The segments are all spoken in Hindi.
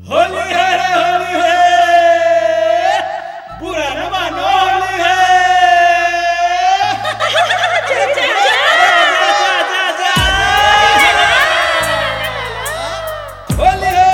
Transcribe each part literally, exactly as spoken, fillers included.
होली है रे होली है, बुरा न मानो होली है। जा, जा, जा, जा, जा। होली है।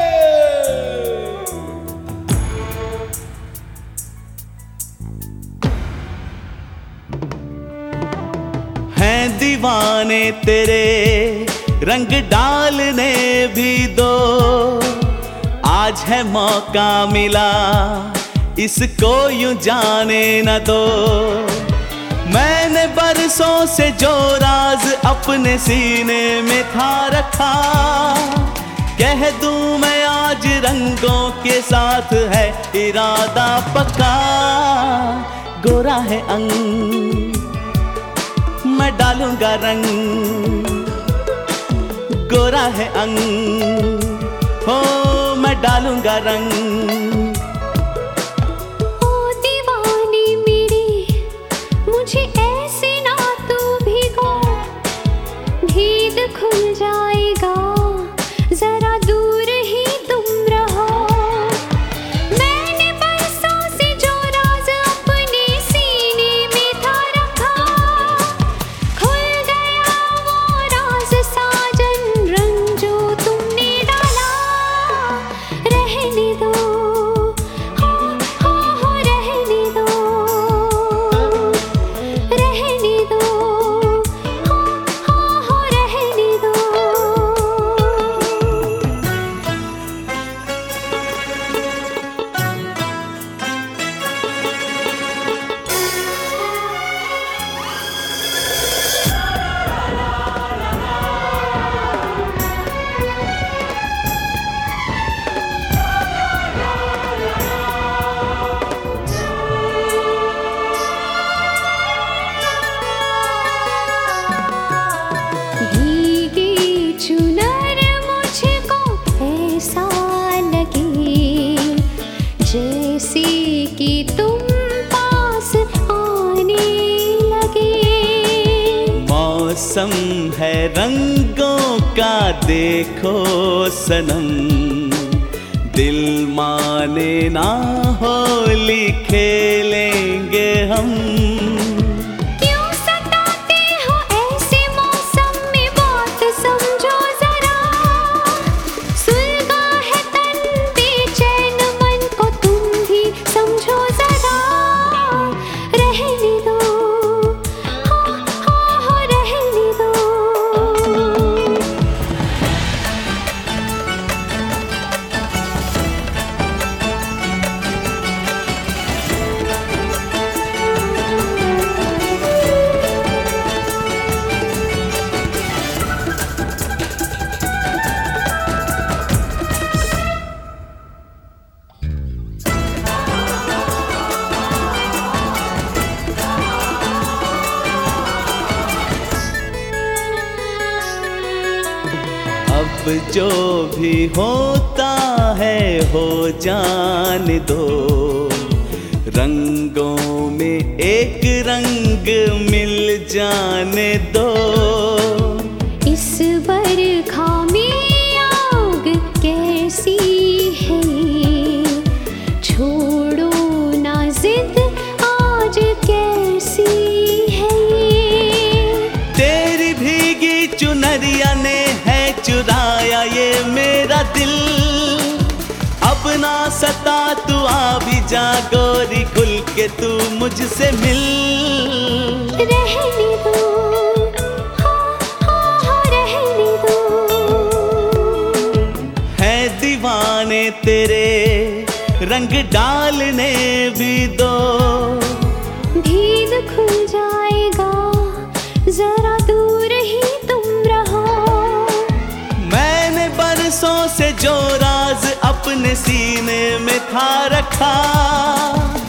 हैं दीवाने तेरे रंग डालने भी दो, आज है मौका मिला इसको यूं जाने न दो। मैंने बरसों से जो राज अपने सीने में था रखा, कह दूं मैं आज रंगों के साथ है इरादा पक्का। गोरा है अंग मैं डालूंगा रंग, गोरा है अंग हो मैं डालूंगा रंग। ओ दीवानी मेरी मुझे ऐसे ना तू भिगो, भेद खुल जाएगा जरा दूर ही तुम रहो। मैंने बरसों से जो राज अपने सीने में था रखा, खुल गया वो राज साजन रंग जो तुमने डाला। रहने दो हो हो हो रहने दो, रहने दो हो हो हो रहने दो। भीगी चुनर मुझको ऐसा लगे जैसे कि तुम पास आने लगे। मौसम है रंगों का देखो सनम, दिल माने ना होली खेलेंगे हम। क्यों सताते हो ऐसे मौसम में बात समझो जरा, सुलगा है तन बेचैन मन को तुम भी समझो जरा। रहने दो हो हो हो रहने दो। अब जो भी होता है हो जाने दो, रंगों में एक रंग मिल जाने दो। इस बरखा में आग कैसी है, छोड़ो ना जिद आज कैसी है। तेरी भीगी चुनरिया ने है चुराया ये मेरा दिल, अब ना सता तू आ भी जा गोरी खुल के तू मुझसे मिल। रहने दो हो हो हो रहने दो। है दीवाने तेरे रंग डालने भी दो, भेद खुल जाएगा जरा दूर ही तुम रहो। मैंने बरसों से जो राज अपने सीने में था रखा,